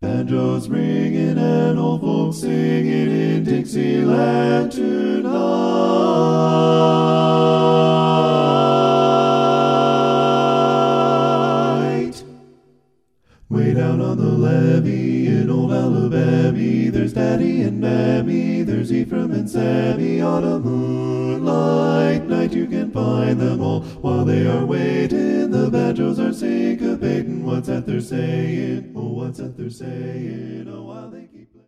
Banjos ringing and old folks singing in Dixieland tonight. Way down on the levee in old Alabama, there's Daddy and Mammy, there's Ephraim and Sammy. On a moonlight night you can find them all. While they are waiting, the banjos are syncopating. What's that they're saying? Oh, what's that they're saying? Oh, while they keep